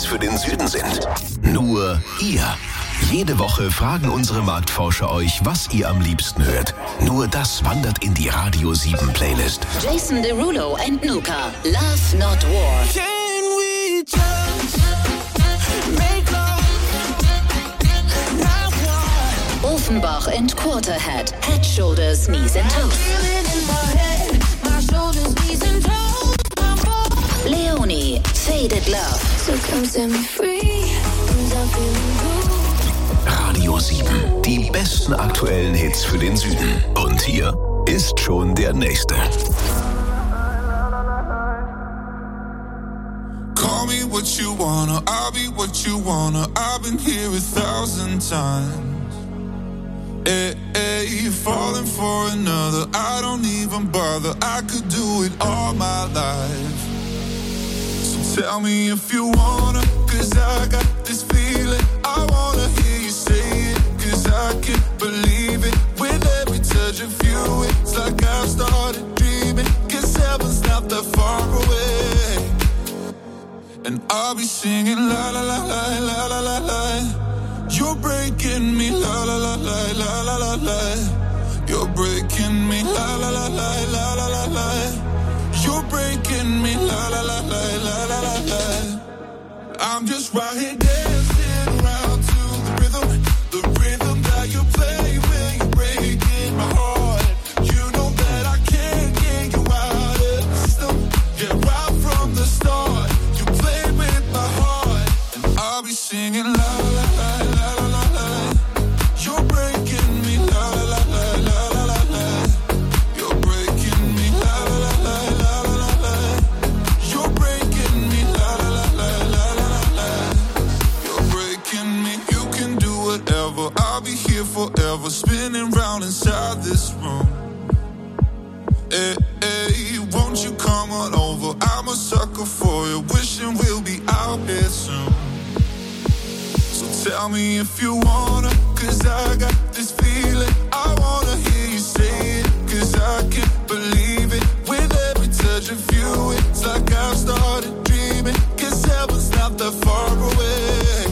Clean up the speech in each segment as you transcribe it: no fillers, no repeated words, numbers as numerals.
für den Süden sind? Nur ihr. Jede Woche fragen unsere Marktforscher euch, was ihr am liebsten hört. Nur das wandert in die Radio 7 Playlist. Jason Derulo and Nuka, Love Not War. Can we just make love? Not war. Offenbach and Quarterhead, Head, Shoulders, Knees and Toes. My shoulders, knees and toes. Leonie, Faded Love. So come set me free. I'm feeling good. Radio 7. Die besten aktuellen Hits für den Süden. Und hier ist schon der nächste. Call me what you wanna, I'll be what you wanna. I've been here 1,000 times. Hey, falling for another, I don't even bother. I could do it all my life. So tell me if you wanna, 'cause I got this feeling. I wanna hear you say it, 'cause I can't believe it. With every touch of you, it's like I've started dreaming. 'Cause heaven's not that far away. And I'll be singing la la la la la la la la. You're breaking me la la la la la la la la. You're breaking me la la la la la la la la. You're breaking me la la la la la la la la. I'm just right here dancing around to the rhythm that you play when you're breaking my heart. You know that I can't get you out of the system. Yeah, right from the start, you play with my heart, and I'll be singing la la la la la la la. You're breaking me la la la la la la la. You're breaking me la la la la la la la. You're breaking me la la la la la la la. You're breaking me. You can do whatever. I'll be here forever, spinning round inside this room. Hey, won't you come on over? I'm a sucker for you, wishing we'll be out here soon. So tell me if you wanna, 'cause I got this feeling. I wanna hear you say it, 'cause I can't believe it. With every touch of you, it's like I've started dreaming. 'Cause heaven's not that far away.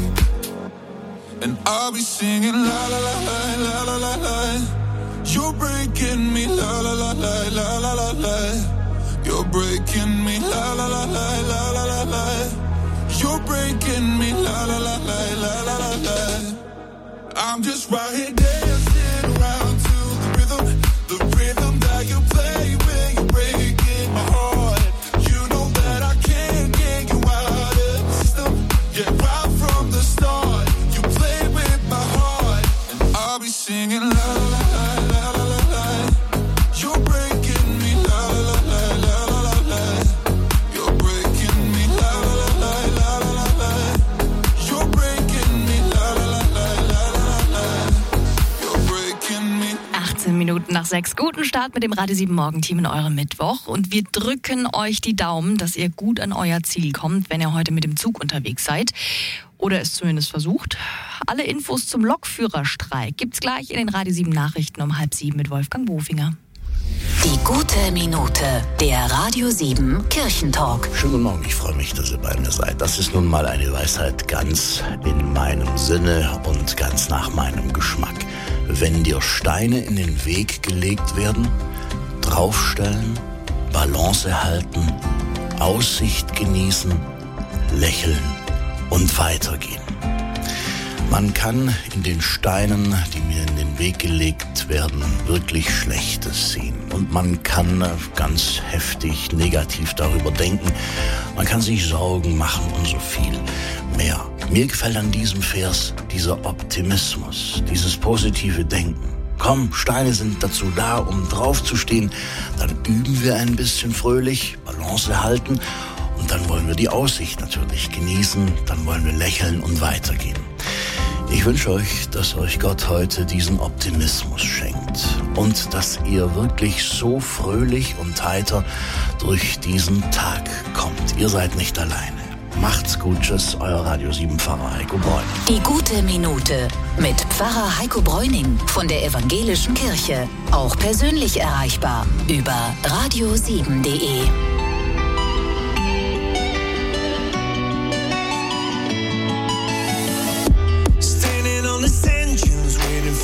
And I'll be singing la la la la la la la la. You're breaking me la la la la la la la la. You're breaking me la la la la la la la la. You're breaking me la la la la la la la la. I'm just right here dancing around to the rhythm that you play when you're breaking my heart. You know that I can't get you out of the system. Yeah, right from the start, you play with my heart, and I'll be singing la la la la la la la. You're breaking me la la la la la la la. You're breaking me la la la la la la la. You're breaking me la la la la la la la. You're breaking me. 18 Minuten nach 6. Guten Start mit dem Radio 7 Morgenteam in eurem Mittwoch. Und wir drücken euch die Daumen, dass ihr gut an euer Ziel kommt, wenn ihr heute mit dem Zug unterwegs seid. Oder es zumindest versucht. Alle Infos zum Lokführerstreik gibt's gleich in den Radio 7 Nachrichten um 6:30 mit Wolfgang Bofinger. Die gute Minute, der Radio 7 Kirchentalk. Schönen guten Morgen, ich freue mich, dass ihr bei mir seid. Das ist nun mal eine Weisheit ganz in meinem Sinne und ganz nach meinem Geschmack. Wenn dir Steine in den Weg gelegt werden, draufstellen, Balance erhalten, Aussicht genießen, lächeln und weitergehen. Man kann in den Steinen, die mir in den Weg gelegt werden, wirklich Schlechtes sehen. Und man kann ganz heftig negativ darüber denken. Man kann sich Sorgen machen und so viel mehr. Mir gefällt an diesem Vers dieser Optimismus, dieses positive Denken. Komm, Steine sind dazu da, um draufzustehen. Dann üben wir ein bisschen fröhlich, Balance erhalten. Und dann wollen wir die Aussicht natürlich genießen. Dann wollen wir lächeln und weitergehen. Ich wünsche euch, dass euch Gott heute diesen Optimismus schenkt und dass ihr wirklich so fröhlich und heiter durch diesen Tag kommt. Ihr seid nicht alleine. Macht's gut, tschüss, euer Radio 7 Pfarrer Heiko Bräuning. Die gute Minute mit Pfarrer Heiko Bräuning von der Evangelischen Kirche. Auch persönlich erreichbar über radio7.de.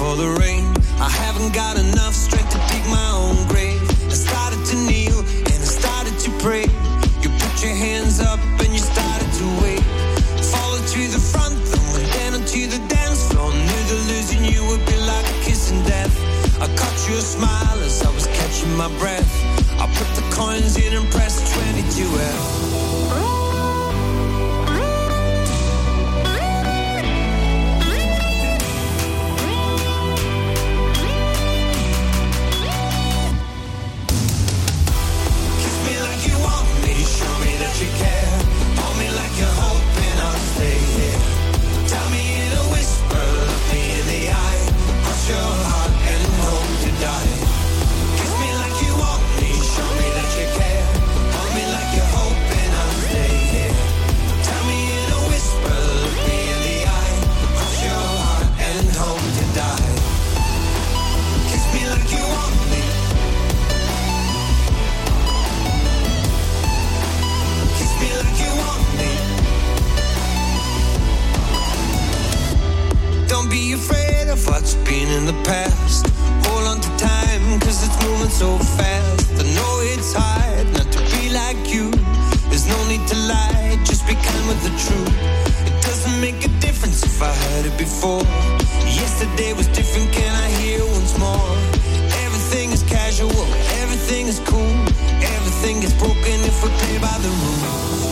for the rain. I haven't got enough strength to dig my own grave. I started to kneel and I started to pray. You put your hands up and you started to wait. Followed to the front, then went down onto the dance floor. Knew that losing you would be like a kiss in death. I caught you a smile as I was catching my breath. I put the coins in and pressed 22F. You care, hold me like you're hoping I'll stay here. Tell me in a whisper, look me in the eye. Cross your heart and hope to die. Kiss me like you want me, show me that you care. Hold me like you're hoping I'll stay here. Tell me in a whisper, look me in the eye. Cross your heart and hope to die. Kiss me like you want me. Like you want me. Don't be afraid of what's been in the past. Hold on to time, cause it's moving so fast. I know it's hard not to be like you. There's no need to lie, just be kind with the truth. It doesn't make a difference if I heard it before. Yesterday was different, can I hear once more? Everything is casual, everything is cool. Everything is broken if we play by the rules.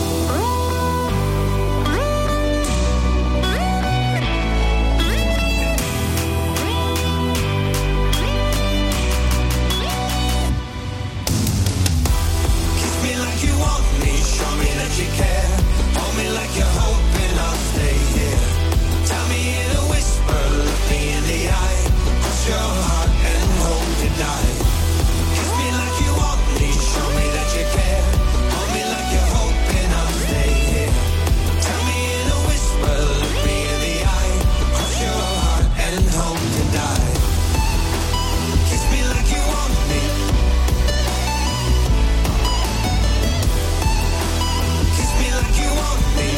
Show me that you care. Hold me like you're hoping I'll stay here. Tell me in a whisper, look me in the eye. Cross your heart and hope to die. Kiss me like you want me. Show me that you care. Hold me like you're hoping I'll stay here. Tell me in a whisper, look me in the eye. Cross your heart and hope to die. Kiss me like you want me. Like you want me.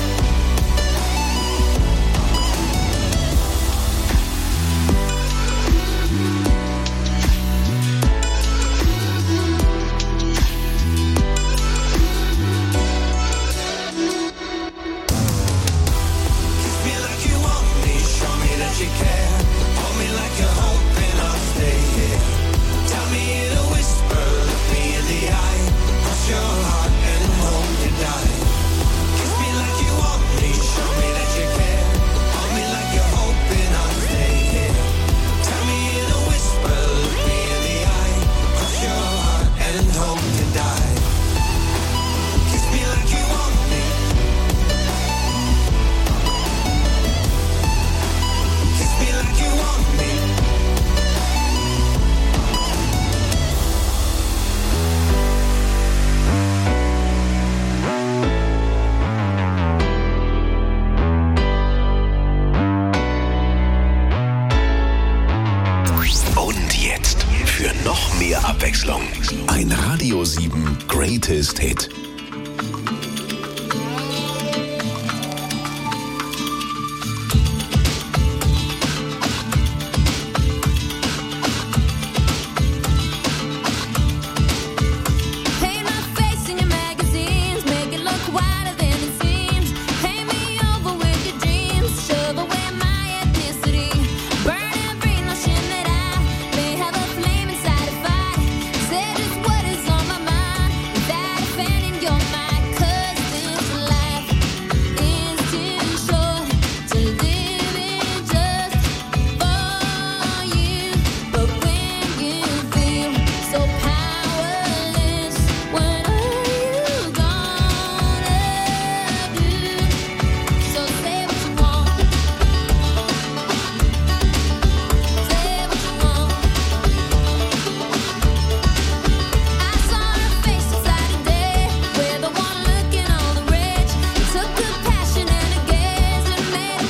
Kiss me like you want me. Show me that you care. Hold me like you're hoping I'll stay here. Tell me in a whisper, look me in the eye. Cross your heart and hope to die. Like you want me, show me that you care. Hold me like you're hoping I'll stay here. Tell me in a whisper, look me in the eye. Cross your heart and hope to die. Kiss me like you want me. Kiss me like you want me. Für noch mehr Abwechslung. Ein Radio 7 Greatest Hit.